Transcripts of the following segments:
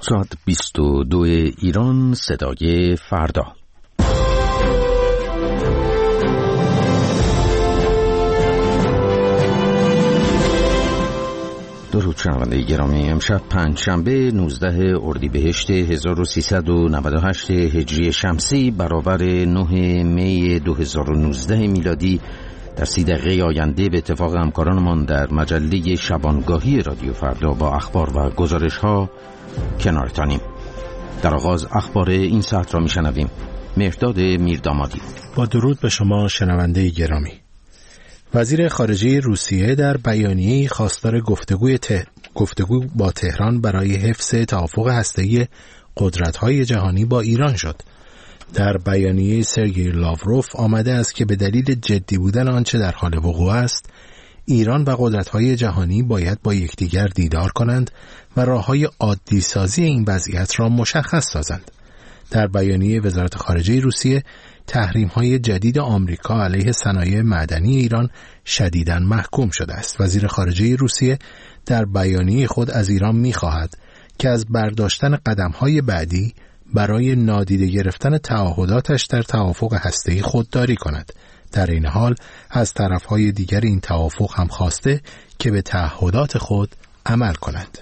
ساعت 22 ایران، صدای فردا. درود شنونده گرامی، امشب پنجشنبه 19 اردیبهشت 1398 هجری شمسی برابر 9 می 2019 میلادی در 30 دقیقه آینده به اتفاق همکارانمان در مجله شبانگاهی رادیو فردا با اخبار و گزارش‌ها کنارتانیم. در آغاز اخبار این ساعت را میشنویم. مهرداد میردامادی. با درود به شما شنونده گرامی. وزیر خارجه روسیه در بیانیه‌ای خواستار گفتگو با تهران برای حفظ توافق هسته‌ای قدرت‌های جهانی با ایران شد. در بیانیه سرگئی لاوروف آمده است که به دلیل جدی بودن آنچه در حال وقوع است، ایران و قدرت‌های جهانی باید با یکدیگر دیدار کنند و راه‌های عادی سازی این وضعیت را مشخص سازند. در بیانیه وزارت خارجه روسیه، تحریم‌های جدید آمریکا علیه صنایع معدنی ایران شدیداً محکوم شده است. وزیر خارجه روسیه در بیانیه خود از ایران می‌خواهد که از برداشتن قدم‌های بعدی برای نادیده گرفتن تعهداتش در توافق هسته‌ای خودداری کند. در این حال از طرف‌های دیگر این توافق هم خواسته که به تعهدات خود عمل کنند.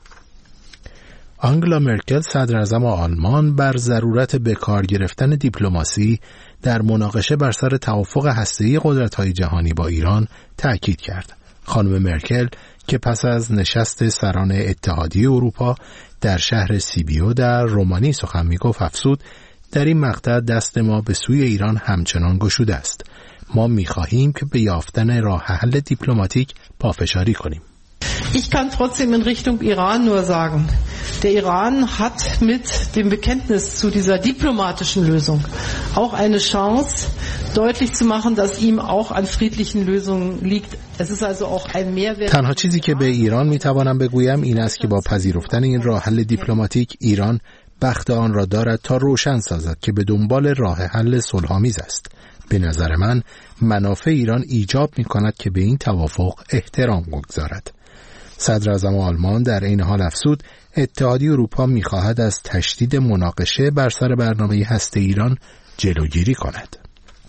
آنگلا مرکل صدراعظم آلمان بر ضرورت به کار گرفتن دیپلماسی در مناقشه بر سر توافق هسته‌ای قدرت‌های جهانی با ایران تأکید کرد. خانم مرکل که پس از نشست سران اتحادیه اروپا در شهر سیبیو در رومانی سخن می‌گفت افزود: در این مقطع دست ما به سوی ایران همچنان گشوده است. ما می‌خواهیم که به یافتن راه حل دیپلماتیک پافشاری کنیم. Ich kann trotzdem in Richtung Iran nur sagen, der Iran hat mit dem Bekenntnis zu dieser diplomatischen Lösung auch eine Chance, deutlich zu machen, dass ihm auch an friedlichen Lösungen liegt. Es ist also auch ein Mehrwert. تنها چیزی که به ایران میتوانم بگویم این است که با پذیرفتن این راه حل دیپلماتیک، ایران بخت آن را دارد تا روشن سازد که به دنبال راه حل صلح‌آمیز است. به نظر من منافع ایران ایجاب می‌کند که به این توافق احترام بگذارد. صدراعظم آلمان در این حال افزود: اتحادیه اروپا می‌خواهد از تشدید مناقشه بر سر برنامه هسته ایران جلوگیری کند.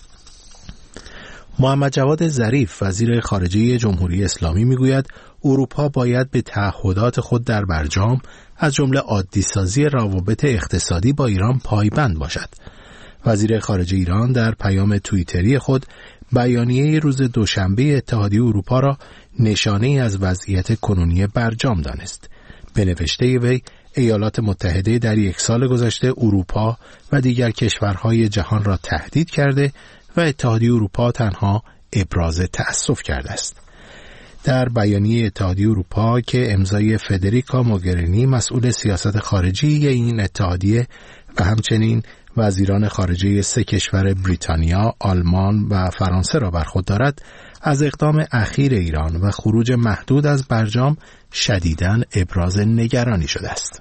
محمد جواد ظریف وزیر خارجه جمهوری اسلامی می‌گوید اروپا باید به تعهدات خود در برجام از جمله عادی‌سازی روابط اقتصادی با ایران پایبند باشد. وزیر خارجه ایران در پیام توییتری خود بیانیه روز دوشنبه اتحادیه اروپا را نشانه‌ای از وضعیت کنونی برجام دانست. به نوشته وی، ایالات متحده در یک سال گذشته اروپا و دیگر کشورهای جهان را تهدید کرده و اتحادیه اروپا تنها ابراز تأسف کرده است. در بیانیه اتحادیه اروپا که امضای فدریکا موگرینی مسئول سیاست خارجی این اتحادیه و همچنین وزیران خارجه 3 کشور بریتانیا، آلمان و فرانسه را بر خود دارد، از اقدام اخیر ایران و خروج محدود از برجام شدیداً ابراز نگرانی شده است.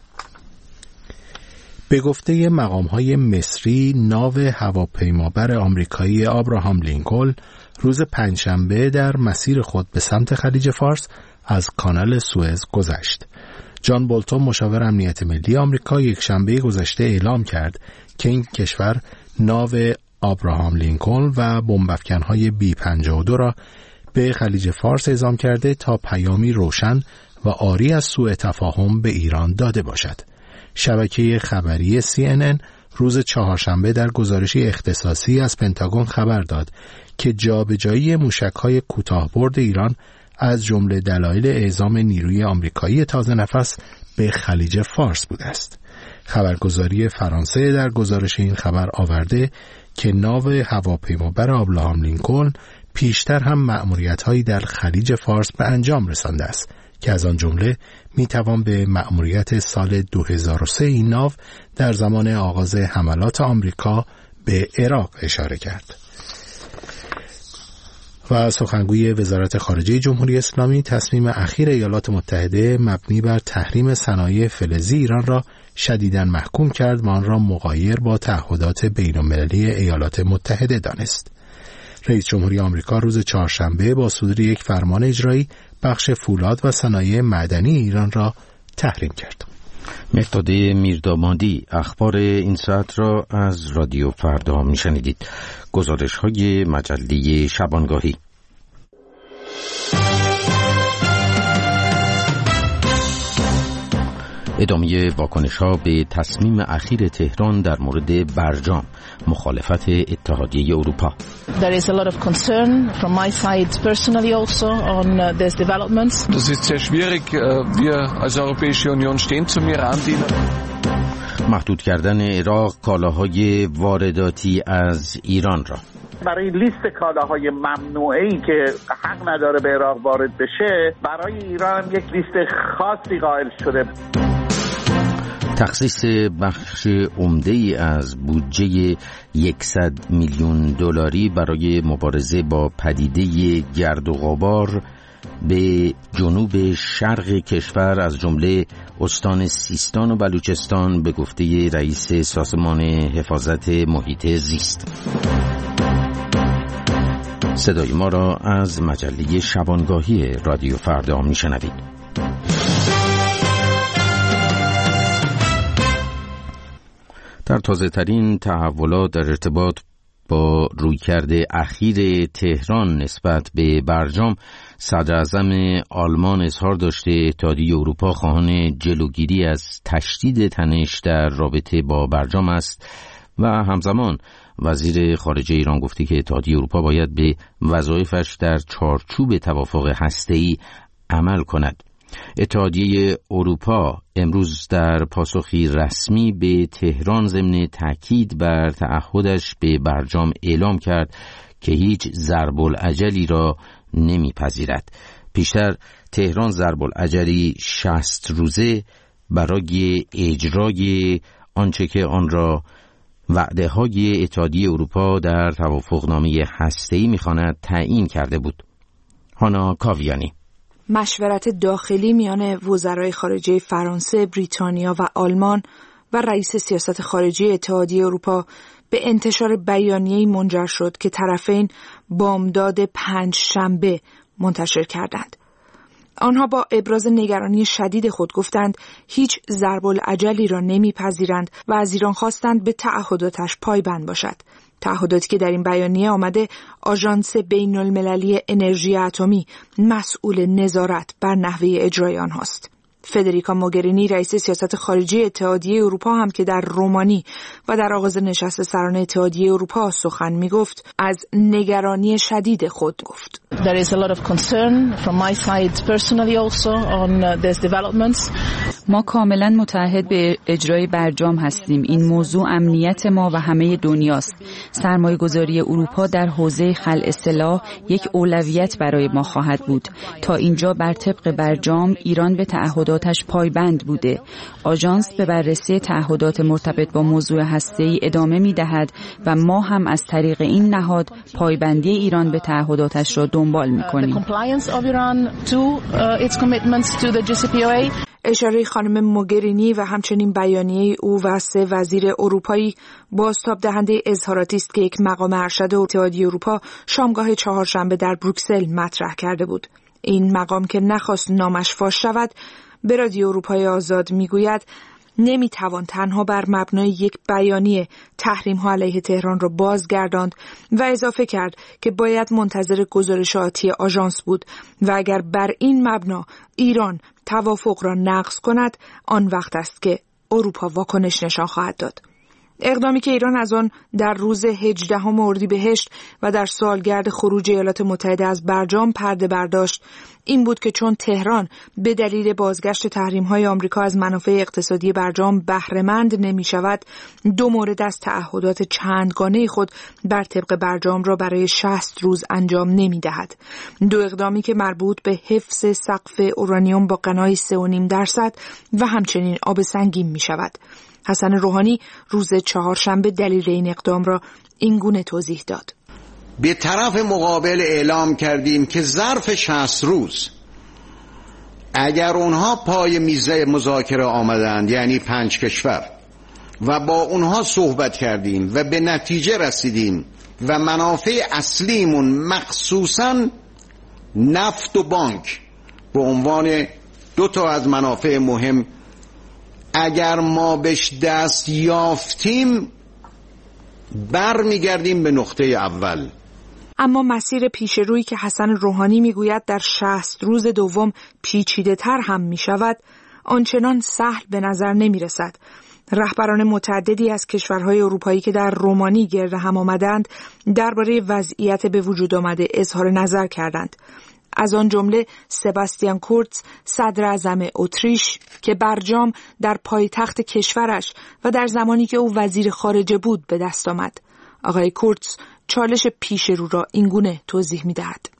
به گفته مقام‌های مصری، ناو هواپیمابر آمریکایی آبراهام لینکلن روز پنجشنبه در مسیر خود به سمت خلیج فارس از کانال سوئز گذشت. جان بولتون مشاور امنیت ملی آمریکا یک شنبه گذشته اعلام کرد که این کشور ناو آبراهام لینکلن و بمب‌افکن‌های B-52 را به خلیج فارس اعزام کرده تا پیامی روشن و عاری از سوء تفاهم به ایران داده باشد. شبکه خبری CNN روز چهارشنبه در گزارشی اختصاصی از پنتاگون خبر داد که جابجایی موشک‌های کوتاه‌برد ایران از جمله دلایل اعزام نیروی آمریکایی تازه نفس به خلیج فارس بوده است. خبرگزاری فرانسه در گزارش این خبر آورده که ناو هواپیمابر آبراهام لینکلن پیشتر هم مأموریت‌هایی در خلیج فارس به انجام رسانده است که از آن جمله میتوان به مأموریت سال 2003 این ناو در زمان آغاز حملات آمریکا به عراق اشاره کرد. و سخنگوی وزارت خارجه جمهوری اسلامی تصمیم اخیر ایالات متحده مبنی بر تحریم صنایع فلزی ایران را شدیداً محکوم کرد و آن را مغایر با تعهدات بین‌المللی ایالات متحده دانست. رئیس جمهوری آمریکا روز چهارشنبه با صدور یک فرمان اجرایی بخش فولاد و صنایع معدنی ایران را تحریم کرد. مهرداد میردامادی اخبار این ساعت را از رادیو فردا میشنیدید. گزارش های مجله شبانگاهی. ادامه واکنش ها به تصمیم اخیر تهران در مورد برجام، مخالفت اتحادیه اروپا. There is a lot of concern from my side personally also on these developments. Das ist sehr schwierig. Wir als Europäische Union stehen zum Iran-Deal. محدود کردن عراق کالاهای وارداتی از ایران را. برای لیست کالاهای ممنوعه‌ای که حق نداره به عراق وارد بشه، برای ایران یک لیست خاصی قائل شده. تخصیص بخش عمده‌ای از بودجه 100 میلیون دلاری برای مبارزه با پدیده گرد و غبار به جنوب شرق کشور از جمله استان سیستان و بلوچستان به گفته رئیس سازمان حفاظت محیط زیست. صدای ما را از مجله شبانگاهی رادیو فردا میشنوید. در تازه ترین تحولات در ارتباط با رویکرد اخیر تهران نسبت به برجام، صدر اعظم آلمان اظهار داشته اتحادیه اروپا خواهان جلوگیری از تشدید تنش در رابطه با برجام است و همزمان وزیر خارجه ایران گفته که اتحادیه اروپا باید به وظایفش در چارچوب توافق هسته‌ای عمل کند. اتحادیه اروپا امروز در پاسخی رسمی به تهران ضمن تاکید بر تعهدش به برجام اعلام کرد که هیچ ضرب الاجلی را نمیپذیرد. پیشتر تهران ضرب الاجلی 60 روزه برای اجرای آنچه که آن را وعده‌های اتحادیه اروپا در توافقنامه هسته‌ای می‌خواند تعیین کرده بود. هانا کاویانی. مشورت داخلی میان وزرای خارجه فرانسه، بریتانیا و آلمان و رئیس سیاست خارجی اتحادیه اروپا به انتشار بیانیه‌ای منجر شد که طرفین بامداد پنجشنبه منتشر کردند. آنها با ابراز نگرانی شدید خود گفتند هیچ ضرب الاجلی را نمیپذیرند و از ایران خواستند به تعهداتش پایبند باشد. تعهداتی که در این بیانیه آمده آژانس بین‌المللی انرژی اتمی مسئول نظارت بر نحوه اجرای آنهاست. فدریکا موگرینی رئیس سیاست خارجی اتحادیه اروپا هم که در رومانی و در آغاز نشست سران اتحادیه اروپا سخن میگفت از نگرانی شدید خود گفت. There is a lot of concern from my side personally also on these developments. ما کاملا متعهد به اجرای برجام هستیم. این موضوع امنیت ما و همه دنیاست. سرمایه‌گذاری اروپا در حوزه خلع سلاح یک اولویت برای ما خواهد بود. تا اینجا بر طبق برجام ایران به تعهداتش پایبند بوده. آژانس به بررسی تعهدات مرتبط با موضوع هسته‌ای ادامه می‌دهد و ما هم از طریق این نهاد پایبندی ایران به تعهداتش را دنبال می‌کنیم. اشاره خانم موگرینی و همچنین بیانیه او و 3 وزیر اروپایی بازتاب دهنده اظهاراتی است که یک مقام ارشد اتحادیه اروپا شامگاه چهارشنبه در بروکسل مطرح کرده بود. این مقام که نخواست نامش فاش شود به رادیو اروپای آزاد میگوید نمیتوان تنها بر مبنای یک بیانیه تحریم‌ها علیه تهران را بازگرداند و اضافه کرد که باید منتظر گزارش آتی آژانس بود و اگر بر این مبنا ایران توافق را نقض کند آن وقت است که اروپا واکنش نشان خواهد داد. اقدامی که ایران از آن در روز 18 اردیبهشت و در سالگرد خروج ایالات متحده از برجام پرده برداشت این بود که چون تهران به دلیل بازگشت تحریم‌های آمریکا از منافع اقتصادی برجام بهره‌مند نمی‌شود، 2 مورد از تعهدات چندگانه خود بر طبق برجام را برای 60 روز انجام نمی‌دهد. 2 اقدامی که مربوط به حفظ سقف اورانیوم با غنای 3.5% و همچنین آب سنگین می‌شود. حسن روحانی روز چهارشنبه دلیل این اقدام را اینگونه توضیح داد. به طرف مقابل اعلام کردیم که ظرف 60 روز اگر اونها پای میز مذاکره آمدند، یعنی 5 کشور، و با اونها صحبت کردیم و به نتیجه رسیدیم و منافع اصلیمون مخصوصاً نفت و بانک به عنوان 2 تا از منافع مهم اگر ما بهش دست یافتیم برمیگردیم به نقطه اول. اما مسیر پیشرویی که حسن روحانی میگوید در 60 روز دوم پیچیده تر هم می شود آنچنان سهل به نظر نمی رسد. رهبران متعددی از کشورهای اروپایی که در رومانی گرد هم آمدند درباره وضعیت به وجود آمده اظهار نظر کردند. از آن جمله سباستیان کورتز صدر اعظم اتریش که برجام در پایتخت کشورش و در زمانی که او وزیر خارجه بود به دست آمد. آقای کورتز چالش پیش رو را اینگونه توضیح می‌دهد.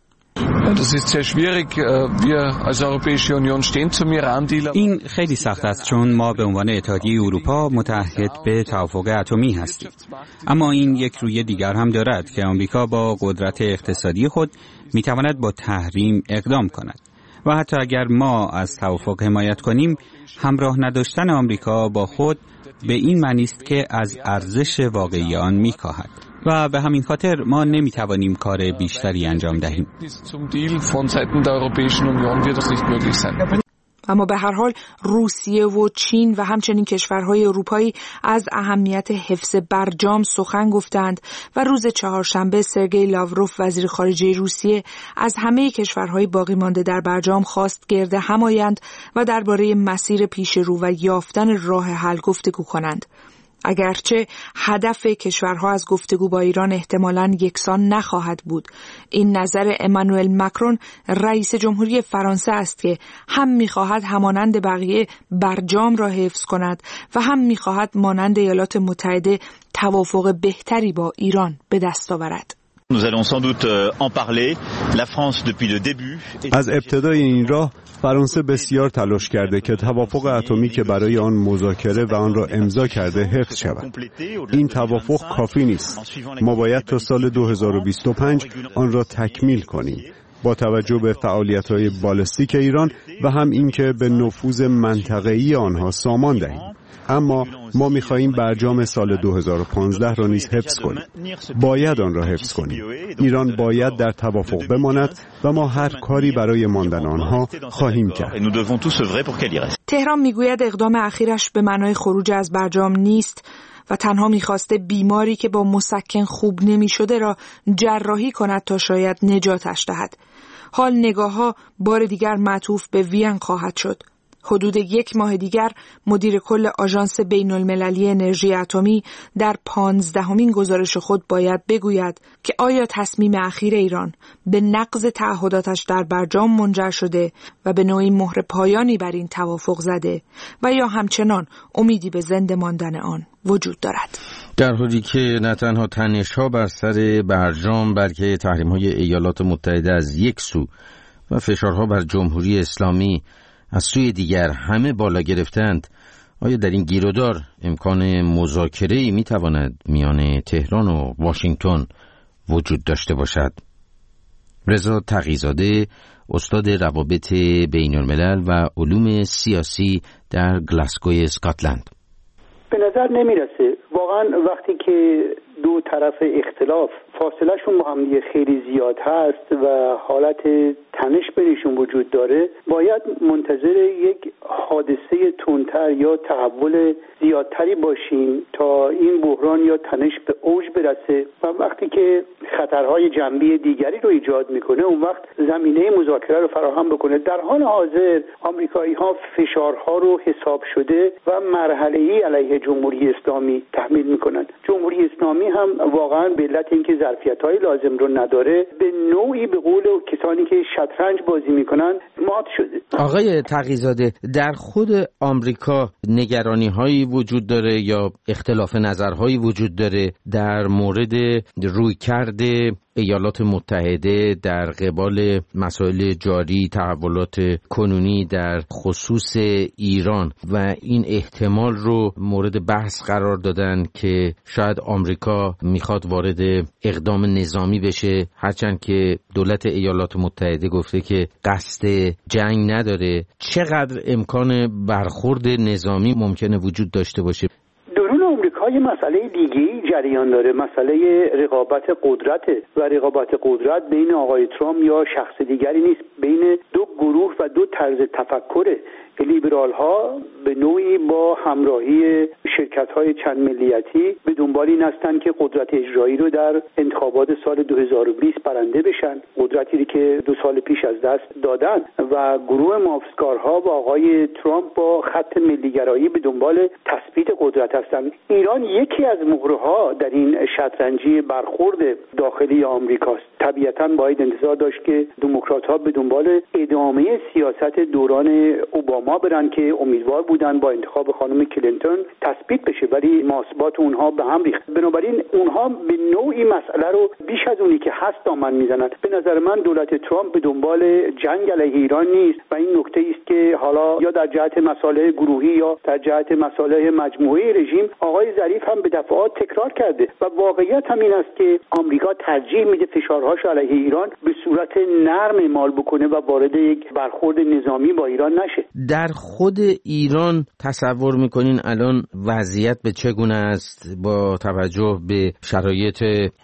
این خیلی سخت است چون ما به عنوان اتحادیه اروپا متعهد به توافق اتمی هستیم. اما این یک روی دیگر هم دارد که آمریکا با قدرت اقتصادی خود میتواند با تحریم اقدام کند و حتی اگر ما از توافق حمایت کنیم همراه نداشتن آمریکا با خود به این معنی است که از ارزش واقعی آن میکاهد و به همین خاطر ما نمیتوانیم کار بیشتری انجام دهیم. اما به هر حال روسیه و چین و همچنین کشورهای اروپایی از اهمیت حفظ برجام سخن گفتند و روز چهارشنبه سرگئی لاوروف وزیر خارجه روسیه از همه کشورهای باقی مانده در برجام خواست گرد هم آیند و درباره مسیر پیش رو و یافتن راه حل گفتگو کنند. اگرچه هدف کشورها از گفتگو با ایران احتمالاً یکسان نخواهد بود. این نظر امانوئل ماکرون رئیس جمهوری فرانسه است که هم می‌خواهد همانند بقیه برجام را حفظ کند و هم می‌خواهد مانند ایالات متحده توافق بهتری با ایران به دست آورد. از ابتدای این راه فرانسه بسیار تلاش کرده که توافق اتمی که برای آن مذاکره و آن را امضا کرده حفظ شود. این توافق کافی نیست. ما باید تا سال 2025 آن را تکمیل کنیم با توجه به فعالیت‌های بالستیک ایران و هم اینکه به نفوذ منطقه‌ای آنها سامان دهیم. اما ما می‌خواهیم برجام سال 2015 را نیز حفظ کنیم. باید آن را حفظ کنیم. ایران باید در توافق بماند و ما هر کاری برای ماندن آنها خواهیم کرد. تهران میگوید اقدام اخیرش به معنای خروج از برجام نیست و تنها می‌خواسته بیماری که با مسکن خوب نمی‌شده را جراحی کند تا شاید نجاتش دهد. حال نگاه‌ها بار دیگر معطوف به وین خواهد شد. حدود 1 ماه دیگر مدیر کل آژانس بین‌المللی انرژی اتمی در 15مین گزارش خود باید بگوید که آیا تصمیم اخیر ایران به نقض تعهداتش در برجام منجر شده و به نوعی مهر پایانی بر این توافق زده و یا همچنان امیدی به زنده ماندن آن وجود دارد. در حالی که نه تنها تنش‌ها بر سر برجام بلکه تحریم‌های ایالات متحده از یک سو و فشارها بر جمهوری اسلامی از سوی دیگر همه بالا گرفتند، آیا در این گیرودار امکان مذاکره‌ای می‌تواند میان تهران و واشنگتن وجود داشته باشد؟ رضا تقی‌زاده، استاد روابط بین‌الملل و علوم سیاسی در گلاسگو اسکاتلند: به نظر نمیرسه. واقعا وقتی که دو طرف اختلاف فاصلهشون با هم خیلی زیاد هست و حالت تنش بینشون وجود داره، باید منتظر یک حادثه تندتر یا تحول زیادتری باشیم تا این بحران یا تنش به اوج برسه و وقتی که خطرهای جنبی دیگری رو ایجاد میکنه اون وقت زمینه مذاکره رو فراهم بکنه. در حال حاضر آمریکایی‌ها فشارها رو حساب شده و مرحله‌ای علیه جمهوری اسلامی تحمیل میکنن. جمهوری اسلامی هم واقعا به علت اینکه ظرفیت‌های لازم رو نداره به نوعی به قول کسانی که شطرنج بازی میکنن مات شده. آقای تقی‌زاده، در خود آمریکا نگرانی‌هایی وجود داره یا اختلاف نظرهایی وجود داره در مورد رویکرد ایالات متحده در قبال مسائل جاری، تحولات کنونی در خصوص ایران و این احتمال رو مورد بحث قرار دادن که شاید آمریکا میخواد وارد اقدام نظامی بشه، هرچند که دولت ایالات متحده گفته که قصد جنگ نداره. چقدر امکان برخورد نظامی ممکنه وجود داشته باشه؟ درون آمریکا یه مسئله دیگه‌ای جریان داره، مسئله رقابت قدرته و رقابت قدرت بین آقای ترامپ یا شخص دیگری نیست، بین دو گروه و دو طرز تفکره. لیبرال ها به نوعی با همراهی شرکت های چند ملیتی به دنبال این هستند که قدرت اجرایی رو در انتخابات سال 2020 برنده بشن، قدرتی که 2 سال پیش از دست دادن و گروه محافظه‌کارها و آقای ترامپ با خط ملیگرایی به دنبال تثبیت قدرت هستند. ایران یکی از مهره‌ها در این شطرنجی برخورد داخلی آمریکاست. طبیعتاً باید انتظار داشت که دموکرات‌ها به دنبال ادامه سیاست دوران اوباما برن که امیدوار بودن با انتخاب خانم کلینتون تثبیت بشه، ولی محاسبات اونها به هم ریخت. بنابراین اونها به نوعی مسئله رو بیش از اونی که هست دامن میزنن. به نظر من دولت ترامپ به دنبال جنگ علیه ایران نیست و این نکته است که حالا یا در جهت مصالح گروهی یا در جهت مصالح مجموعی رژیم آقای ظریف هم به دفعات تکرار کرده و واقعیت هم این است که آمریکا ترجیح میده فشارهاش علیه ایران به صورت نرم اعمال بکنه و وارد یک برخورد نظامی با ایران نشه. در خود ایران تصور میکنین الان وضعیت به چگونه است با توجه به شرایط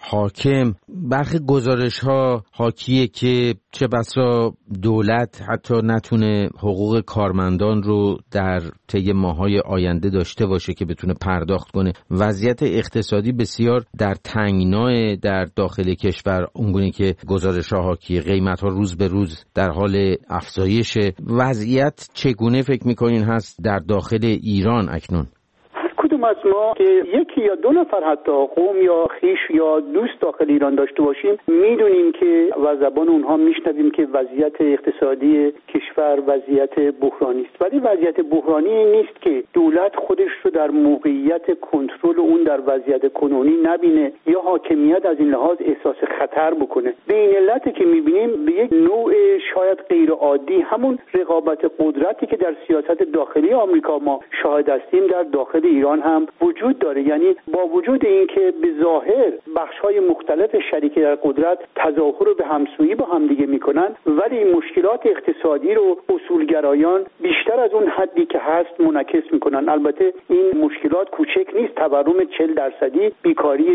حاکم؟ برخی گزارش‌ها حاکیه که چه بسا دولت حتی نتونه حقوق کارمندان رو در طی ماه‌های آینده داشته باشه که بتونه پرداخت کنه. وضعیت اقتصادی بسیار در تنگنای در داخل کشور، اونگونه که گزارش‌ها حاکیه، قیمت‌ها روز به روز در حال افزایش. وضعیت چگونه فکر می‌کنین هست در داخل ایران اکنون؟ کدوم از ما که یکی یا 2 نفر حتی قوم یا خیش یا دوست داخل ایران داشته باشیم میدونیم که و زبان اونها میشنویم که وضعیت اقتصادی کشور وضعیت بحرانی است، ولی وضعیت بحرانی نیست که دولت خودش رو در موقعیت کنترل اون در وضعیت کنونی نبینه یا حاکمیت از این لحاظ احساس خطر بکنه. به این علت که میبینیم به یک نوع شاید غیر عادی همون رقابت قدرتی که در سیاست داخلی آمریکا ما شاهد هستیم در داخل ایران هم وجود داره. یعنی با وجود اینکه به ظاهر بخش‌های مختلف شریک در قدرت تظاهر رو به همسویی با همدیگه میکنن، ولی مشکلات اقتصادی رو اصولگرایان بیشتر از اون حدی که هست منعکس میکنن. البته این مشکلات کوچک نیست، تورم 40%، بیکاری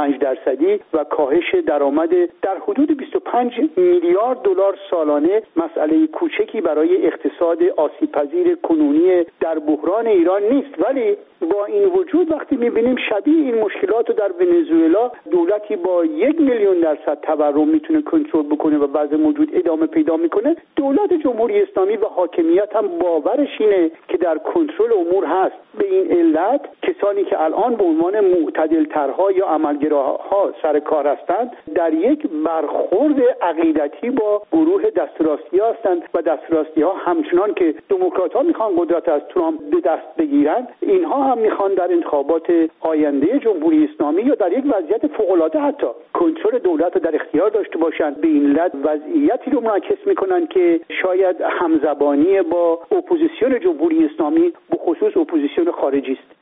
25% و کاهش درآمد در حدود 25 میلیارد دلار سالانه مسئله کوچکی برای اقتصاد آسیب‌پذیر کنونی در بحران ایران نیست. ولی با این وجود وقتی میبینیم شبیه این مشکلات رو در ونزوئلا دولتی با 1,000,000% تورم میتونه کنترل بکنه و وضع موجود ادامه پیدا میکنه، دولت جمهوری اسلامی و حاکمیت هم باورش اینه که در کنترل امور هست. به این علت کسانی که الان به عنوان معتدل‌ترها یا عملگراها سر کار هستند در یک برخورد عقیدتی با گروه دستراستی هستند و دستراستی ها همچنان که دموکرات ها میخوان قدرت از ترامپ به دست بگیرن، اینها هم میخوان در انتخابات آینده جمهوری اسلامی یا در یک وضعیت فوق‌العاده حتی کنترل دولت رو در اختیار داشته باشند. به این علت وضعیتی رو منعکس میکنن که شاید همزبانی با اپوزیسیون جمهوری اسلامی به خصوص اپوزیسیون خارجی است.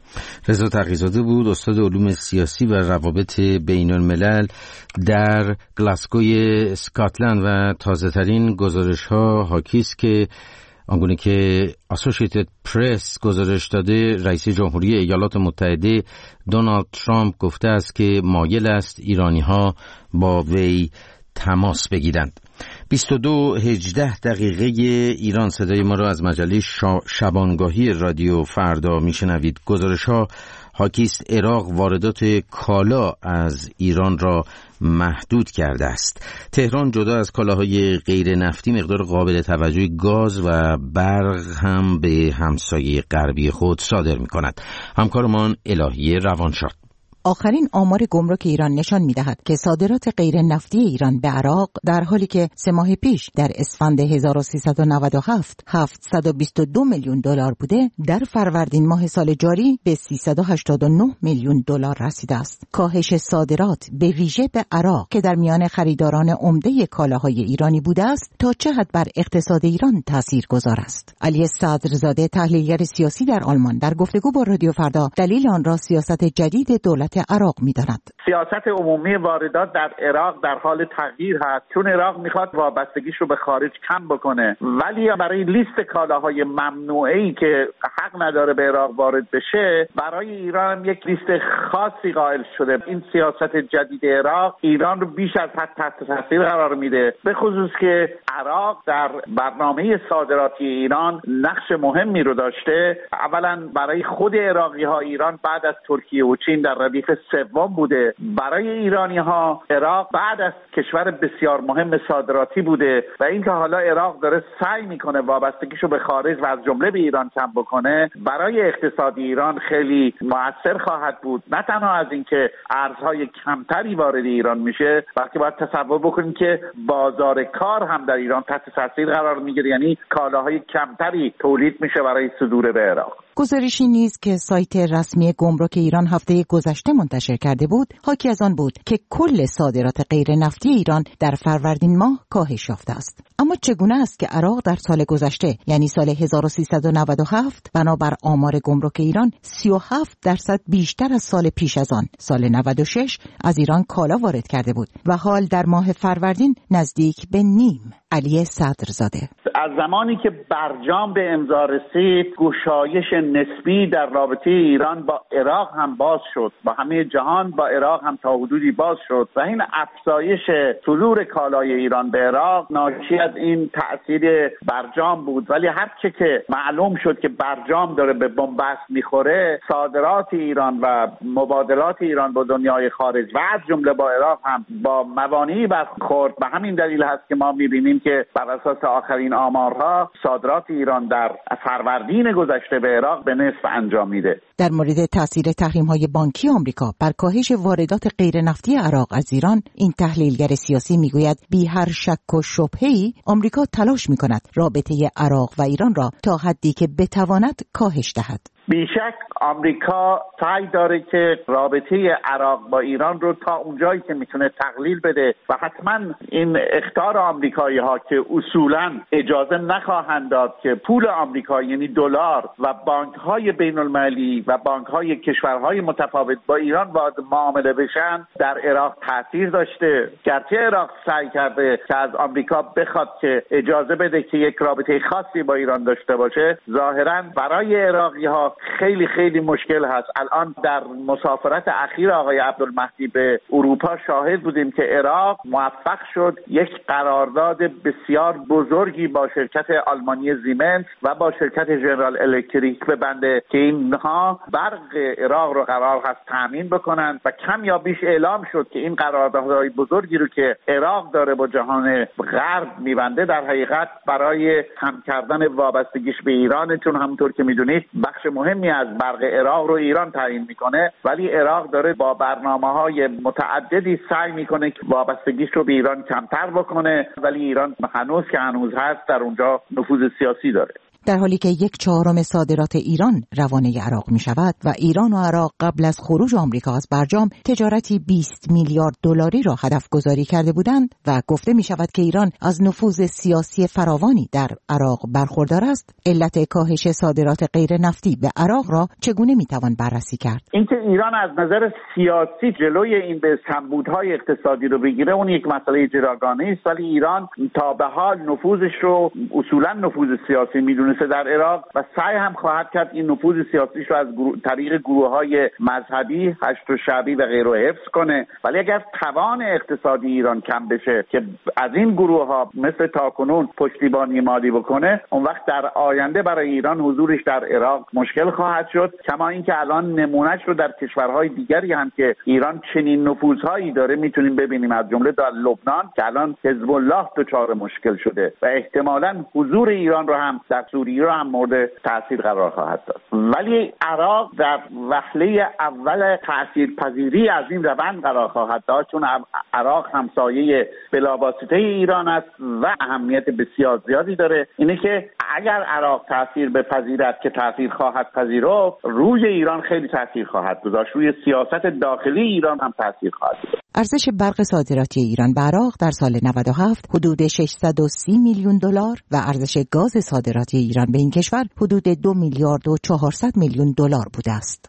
رضا تقی‌زاده بود، استاد علوم سیاسی و روابط بین الملل در گلاسگوی اسکاتلند و تازه‌ترین گزارش‌ها حاکی است که آنگونه که اسوسییتد پرس گزارش داده، رئیس جمهوری ایالات متحده دونالد ترامپ گفته است که مایل است ایرانی‌ها با وی تماس بگیرند. 22:18 ایران صدای ما را از مجله شبانگاهی رادیو فردا میشنوید. گزارش‌ها حاکی است عراق واردات کالا از ایران را محدود کرده است. تهران جدا از کالاهای غیر نفتی مقدار قابل توجهی گاز و برق هم به همسایه غربی خود صادر می‌کند. همکارمان الهیه روانشاد. آخرین آمار گمرک ایران نشان می‌دهد که صادرات غیر نفتی ایران به عراق در حالی که 3 ماه پیش در اسفند 1397 722 میلیون دلار بوده، در فروردین ماه سال جاری به 389 میلیون دلار رسیده است. کاهش صادرات به ویژه به عراق که در میان خریداران عمده کالاهای ایرانی بوده است، تا چه حد بر اقتصاد ایران تاثیرگذار است؟ علی صدرزاده، تحلیلگر سیاسی در آلمان، در گفتگو با رادیو فردا دلیل آن را سیاست جدید دولت حکومت عراق می‌داند. سیاست عمومی واردات در عراق در حال تغییر هست، چون عراق میخواد وابستگیش رو به خارج کم بکنه، ولی برای لیست کالاهای ممنوعه‌ای که حق نداره به عراق وارد بشه، برای ایران هم یک لیست خاصی قائل شده. این سیاست جدید عراق ایران رو بیش از حد تحت تاثیر قرار میده، به خصوص که عراق در برنامه صادراتی ایران نقش مهمی رو داشته. اولا برای خود عراقی ها ایران بعد از ترکیه و چین در ردیف سوم بوده. برای ایرانی ها عراق بعد از کشور بسیار مهم صادراتی بوده و اینکه حالا عراق داره سعی میکنه وابستگیشو به خارج و از جمله به ایران کم بکنه، برای اقتصاد ایران خیلی مؤثر خواهد بود. نه تنها از اینکه ارزهای کمتری وارد ایران میشه، بلکه باید تصور بکنید که بازار کار هم در ایران تحت تاثیر قرار میگیره، یعنی کالاهای کمتری تولید میشه برای صدور به عراق. گزارشی نیز که سایت رسمی گمرک ایران هفته گذشته منتشر کرده بود، حاکی از آن بود که کل صادرات غیر نفتی ایران در فروردین ماه کاهش یافته است. اما چگونه است که عراق در سال گذشته، یعنی سال 1397، بنابر آمار گمرک ایران 37% بیشتر از سال پیش از آن، سال 96، از ایران کالا وارد کرده بود و حال در ماه فروردین نزدیک به نیم؟ علی صدرزاده: از زمانی که برجام به امضا رسید، گشایش نسبی در رابطه ایران با عراق هم باز شد، با همه جهان با عراق هم تا حدودی باز شد و این افزایش صدور کالای ایران به عراق ناشی از این تأثیر برجام بود. ولی هر چه که معلوم شد که برجام داره به بنبست میخوره، صادرات ایران و مبادلات ایران با دنیای خارج و از جمله با عراق هم با موانعی برخورد. به همین دلیل هست که ما میبینیم که بر اساس آخرین آمارها صادرات ایران در فروردین گذشته به عراق به نصف انجام میده. در مورد تاثیر تحریم‌های بانکی آمریکا بر کاهش واردات غیر نفتی عراق از ایران، این تحلیلگر سیاسی میگوید بی هر شک و شبهه‌ای آمریکا تلاش میکند رابطه عراق و ایران را تا حدی که بتواند کاهش دهد. بیشک آمریکا سعی داره که رابطه عراق با ایران رو تا اونجایی که میتونه تقلیل بده و حتما این اخطار آمریکایی ها که اصولا اجازه نخواهند داد که پول آمریکا یعنی دلار و بانک های بین المللی و بانک های کشورهای متفاوت با ایران وارد معامله بشن در عراق تاثیر داشته. گرچه عراق سعی کرده که از آمریکا بخواد که اجازه بده که یک رابطه خاصی با ایران داشته باشه، ظاهرا برای عراقی ها خیلی خیلی مشکل هست. الان در مسافرت اخیر آقای عبدالمهدی به اروپا شاهد بودیم که عراق موفق شد یک قرارداد بسیار بزرگی با شرکت آلمانی زیمنس و با شرکت جنرال الکتریک ببنده که اینها برق عراق رو قرار هست تامین بکنند و کم یا بیش اعلام شد که این قراردادهای بزرگی رو که عراق داره با جهان غرب میبنده در حقیقت برای کم کردن وابستگیش به ایران، چون همونطور که میدونید بخش مهمی از برق عراق رو ایران تعیین میکنه، ولی عراق داره با برنامه‌های متعددی سعی میکنه که وابستگیش رو به ایران کمتر بکنه، ولی ایران هنوز هست در اونجا نفوذ سیاسی داره. در حالی که 1/4 صادرات ایران روانه عراق می شود و ایران و عراق قبل از خروج آمریکا از برجام تجارتی 20 میلیارد دلاری را هدف گذاری کرده بودند و گفته می شود که ایران از نفوذ سیاسی فراوانی در عراق برخوردار است، علت کاهش صادرات غیر نفتی به عراق را چگونه می توان بررسی کرد؟ اینکه ایران از نظر سیاسی جلوی این به کمبودهای اقتصادی رو بگیره اون یک مسئله جداگانه است، ولی ایران تا به حال نفوذش رو اصولا نفوذ سیاسی میدونه در عراق و سعی هم خواهد کرد این نفوذ سیاسیش رو از طریق گروه‌های مذهبی، هشت و شعبی و غیره حفظ کنه. ولی اگر توان اقتصادی ایران کم بشه که از این گروه‌ها مثل تاکنون پشتیبانی مالی بکنه، اون وقت در آینده برای ایران حضورش در عراق مشکل خواهد شد. کما اینکه الان نمونهش رو در کشورهای دیگری هم که ایران چنین نفوذهایی داره میتونیم ببینیم، از جمله در لبنان که الان حزب الله دچار مشکل شده و احتمالاً حضور ایران رو هم در سوریه رو هم مورد تأثیر قرار خواهد داد. ولی عراق در وهله اول تأثیرپذیری از این روند قرار خواهد داد، چون عراق همسایه بلاواسطه ایران است و اهمیت بسیار زیادی داره. اینه که اگر عراق تأثیر بپذیرد که تأثیر خواهد پذیرفت، روی ایران خیلی تأثیر خواهد گذاشت، روی سیاست داخلی ایران هم تأثیر خواهد گذاشت. ارزش برق صادراتی ایران به عراق در سال 97 حدود 630 میلیون دلار و ارزش گاز صادراتی ایران به این کشور حدود 2 میلیارد و 400 میلیون دلار بوده است.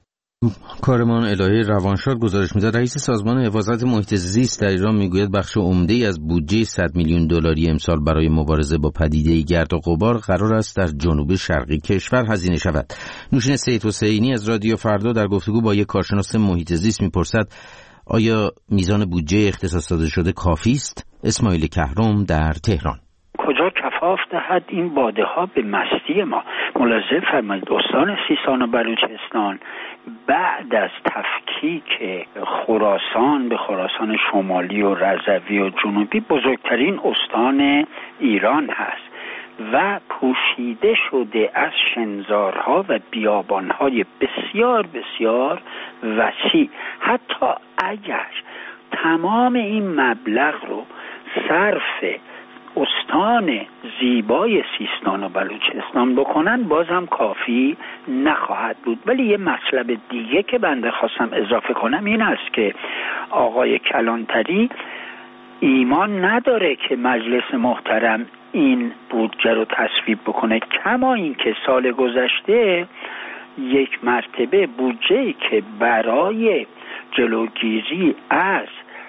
کارمان الهه روانشاد گزارش می‌داد رئیس سازمان حفاظت محیط زیست در ایران میگوید بخش عمده‌ای از بودجه 100 میلیون دلاری امسال برای مبارزه با پدیده گرد و غبار قرار است در جنوب شرقی کشور هزینه شود. نوشین سید حسینی از رادیو فردا در گفتگو با یک کارشناس محیط زیست میپرسد آیا میزان بودجه اختصاص داده شده کافی است؟ اسماعیل کهرم در تهران. کجا کفاف دهد این باده ها به مستی ما؟ ملاحظه فرمایید استان سیستان و بلوچستان بعد از تفکیک خراسان به خراسان شمالی و رضوی و جنوبی بزرگترین استان ایران هست و پوشیده شده از شنزارها و بیابانهای بسیار بسیار وسیع. حتی اگر تمام این مبلغ رو صرف استان زیبای سیستان و بلوچستان بکنن بازم کافی نخواهد بود. ولی یه مطلب دیگه که بنده خواستم اضافه کنم این است که آقای کلانتری ایمان نداره که مجلس محترم این بودجه رو تصویب بکنه، کما این که سال گذشته یک مرتبه بودجه‌ای که برای جلوگیری از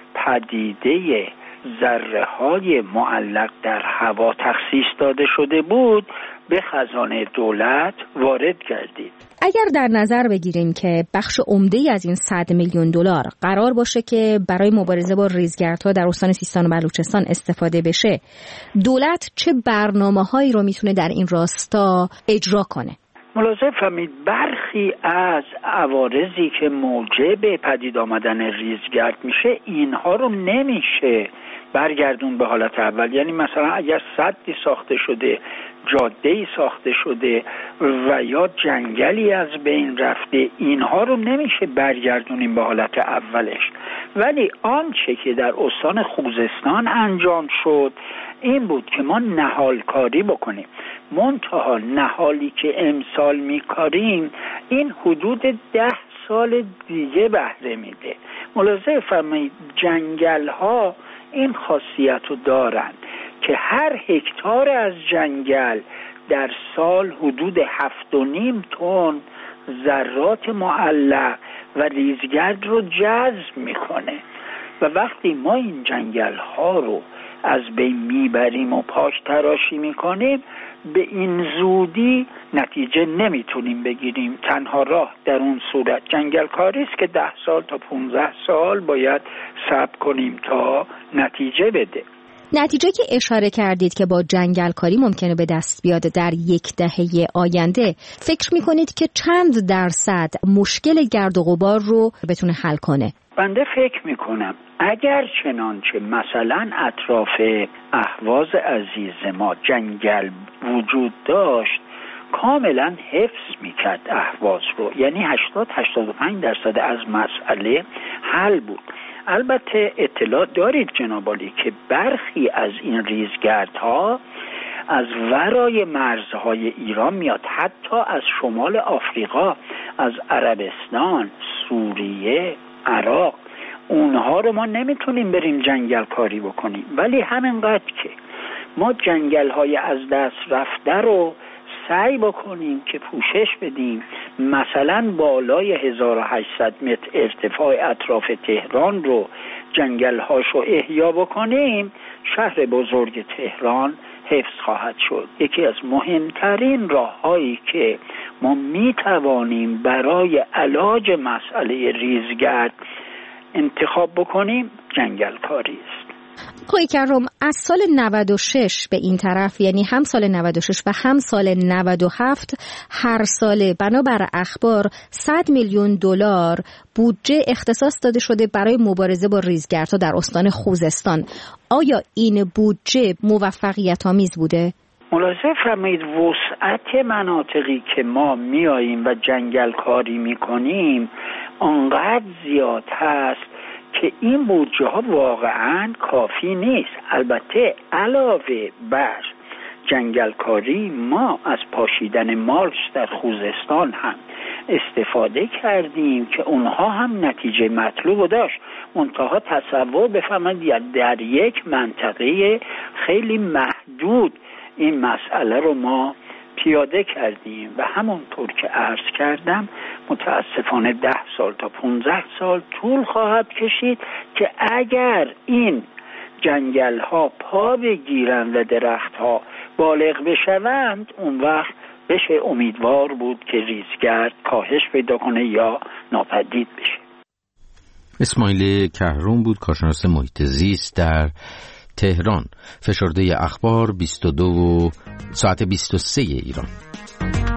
پدیده ذره‌های معلق در هوا تخصیص داده شده بود به خزانه دولت وارد گردید. اگر در نظر بگیریم که بخش عمده‌ای از این 100 میلیون دلار قرار باشه که برای مبارزه با ریزگردها در استان سیستان و بلوچستان استفاده بشه، دولت چه برنامه‌هایی رو میتونه در این راستا اجرا کنه؟ ملاحظه فرمایید برخی از عوارضی که موجب پدید آمدن ریزگرد میشه اینها رو نمیشه برگردون به حالت اول. یعنی مثلا اگر سدی ساخته شده، جاده‌ای ساخته شده و یا جنگلی از بین رفته، اینها رو نمیشه برگردونیم به حالت اولش. ولی آنچه که در استان خوزستان انجام شد این بود که ما نهال کاری بکنیم. منتها نهالی که امسال میکاریم این حدود 10 سال دیگه بهره میده. ملاحظه فرمایید جنگل ها این خاصیت رو دارن که هر هکتار از جنگل در سال حدود 7.5 تن ذرات معلق و ریزگرد رو جذب میکنه و وقتی ما این جنگل ها رو از بین میبریم و پاک تراشی میکنیم به این زودی نتیجه نمیتونیم بگیریم. تنها راه در اون صورت جنگل کاری است که 10 سال تا 15 سال باید صبر کنیم تا نتیجه بده. نتیجه که اشاره کردید که با جنگل کاری ممکنه به دست بیاد در یک دهه آینده، فکر میکنید که چند درصد مشکل گرد و غبار رو بتونه حل کنه؟ بنده فکر میکنم اگر چنانچه مثلا اطراف اهواز عزیز ما جنگل وجود داشت کاملا حفظ میکرد اهواز رو، یعنی 80-85% از مسئله حل بود. البته اطلاع دارید جناب عالی که برخی از این ریزگردها از ورای مرزهای ایران میاد، حتی از شمال آفریقا، از عربستان، سوریه، عراق. اونها رو ما نمیتونیم بریم جنگل کاری بکنیم، ولی همینقدر که ما جنگل های از دست رفته رو سعی بکنیم که پوشش بدیم، مثلا بالای 1800 متر ارتفاع اطراف تهران رو جنگل هاشو احیا بکنیم، شهر بزرگ تهران حفظ خواهد شد. یکی از مهمترین راه‌هایی که ما میتوانیم برای علاج مسئله ریزگرد انتخاب بکنیم جنگل کاری است. آقای کرم، از سال 96 به این طرف، یعنی هم سال 96 و هم سال 97، هر سال بنابر اخبار 100 میلیون دلار بودجه اختصاص داده شده برای مبارزه با ریزگردها در استان خوزستان. آیا این بودجه موفقیت آمیز بوده؟ ملاحظه فرمایید وسعت مناطقی که ما میاییم و جنگل کاری میکنیم آنقدر زیاد هست که این بودجه ها واقعا کافی نیست. البته علاوه بر جنگل کاری ما از پاشیدن مالچ در خوزستان هم استفاده کردیم که اونها هم نتیجه مطلوب داشت. منتها تصور بفرمایید در یک منطقه خیلی محدود این مسئله رو ما پیاده کردیم و همونطور که عرض کردم متاسفانه 10 سال تا 15 سال طول خواهد کشید که اگر این جنگل ها پا بگیرند و درخت ها بالغ بشوند اون وقت بشه امیدوار بود که ریزگرد کاهش پیدا کنه یا ناپدید بشه. اسماعیل کهرون بود، کارشناس محیط زیست در تهران. فشرده اخبار 22 ساعت 23 ایران.